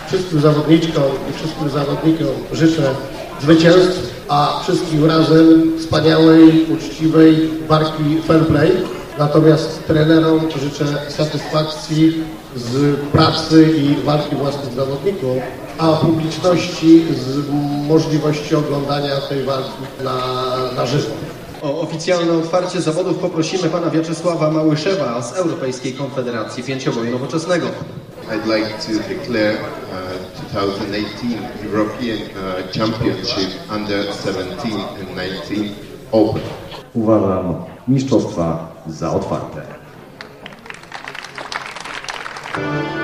Wszystkim zawodniczkom i wszystkim zawodnikom życzę zwycięstw, a wszystkim razem wspaniałej, uczciwej walki fair play. Natomiast trenerom życzę satysfakcji z pracy i walki własnych zawodników, a publiczności z możliwości oglądania tej walki na żywo. O oficjalne otwarcie zawodów poprosimy pana Wiaczesława Małyszewa z Europejskiej Konfederacji Pięcioboju Nowoczesnego. I'd like to declare 2018 European Championship Under 17 and 19 open. Uważam mistrzostwa za otwarte.